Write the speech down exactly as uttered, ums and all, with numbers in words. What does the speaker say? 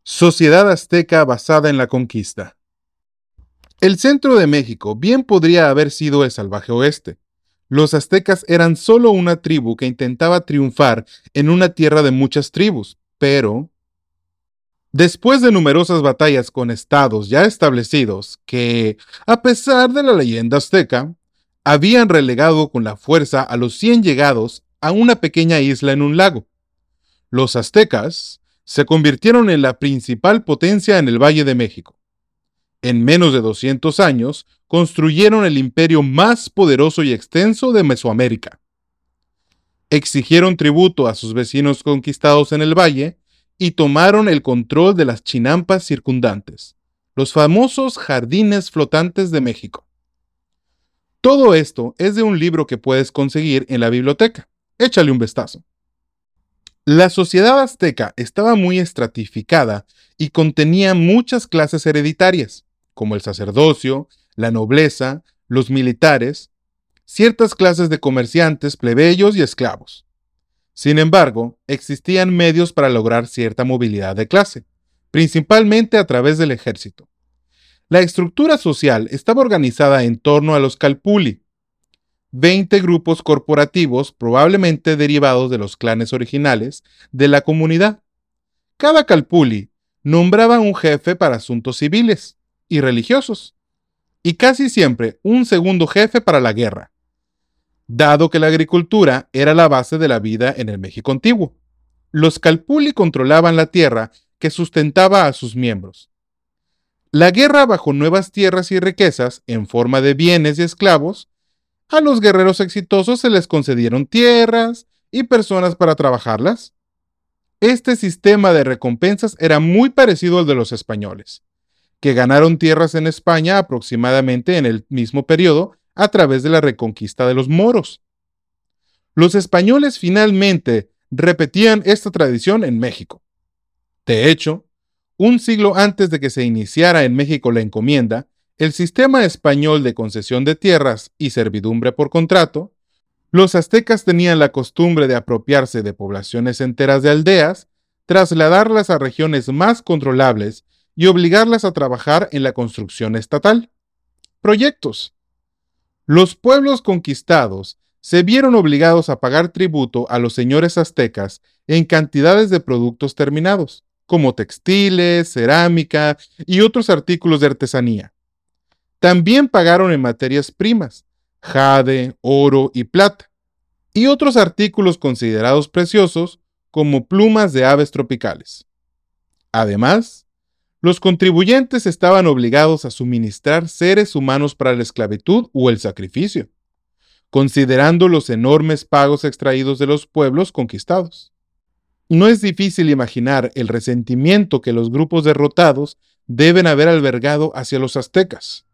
Sociedad azteca basada en la conquista. El centro de México bien podría haber sido el salvaje oeste. Los aztecas eran solo una tribu que intentaba triunfar en una tierra de muchas tribus, pero después de numerosas batallas con estados ya establecidos que, a pesar de la leyenda azteca, habían relegado con la fuerza a los cien llegados a una pequeña isla en un lago, los aztecas se convirtieron en la principal potencia en el Valle de México. En menos de doscientos años, construyeron el imperio más poderoso y extenso de Mesoamérica. Exigieron tributo a sus vecinos conquistados en el valle y tomaron el control de las chinampas circundantes, los famosos jardines flotantes de México. Todo esto es de un libro que puedes conseguir en la biblioteca. Échale un vistazo. La sociedad azteca estaba muy estratificada y contenía muchas clases hereditarias, como el sacerdocio, la nobleza, los militares, ciertas clases de comerciantes, plebeyos y esclavos. Sin embargo, existían medios para lograr cierta movilidad de clase, principalmente a través del ejército. La estructura social estaba organizada en torno a los calpulli, veinte grupos corporativos probablemente derivados de los clanes originales de la comunidad. Cada calpulli nombraba un jefe para asuntos civiles y religiosos, y casi siempre un segundo jefe para la guerra, dado que la agricultura era la base de la vida en el México antiguo. Los calpulli controlaban la tierra que sustentaba a sus miembros. La guerra bajo nuevas tierras y riquezas en forma de bienes y esclavos. A los guerreros exitosos se les concedieron tierras y personas para trabajarlas. Este sistema de recompensas era muy parecido al de los españoles, que ganaron tierras en España aproximadamente en el mismo periodo a través de la reconquista de los moros. Los españoles finalmente repetían esta tradición en México. De hecho, un siglo antes de que se iniciara en México la encomienda, el sistema español de concesión de tierras y servidumbre por contrato, los aztecas tenían la costumbre de apropiarse de poblaciones enteras de aldeas, trasladarlas a regiones más controlables y obligarlas a trabajar en la construcción estatal. Proyectos. Los pueblos conquistados se vieron obligados a pagar tributo a los señores aztecas en cantidades de productos terminados, como textiles, cerámica y otros artículos de artesanía. También pagaron en materias primas, jade, oro y plata, y otros artículos considerados preciosos como plumas de aves tropicales. Además, los contribuyentes estaban obligados a suministrar seres humanos para la esclavitud o el sacrificio, considerando los enormes pagos extraídos de los pueblos conquistados. No es difícil imaginar el resentimiento que los grupos derrotados deben haber albergado hacia los aztecas.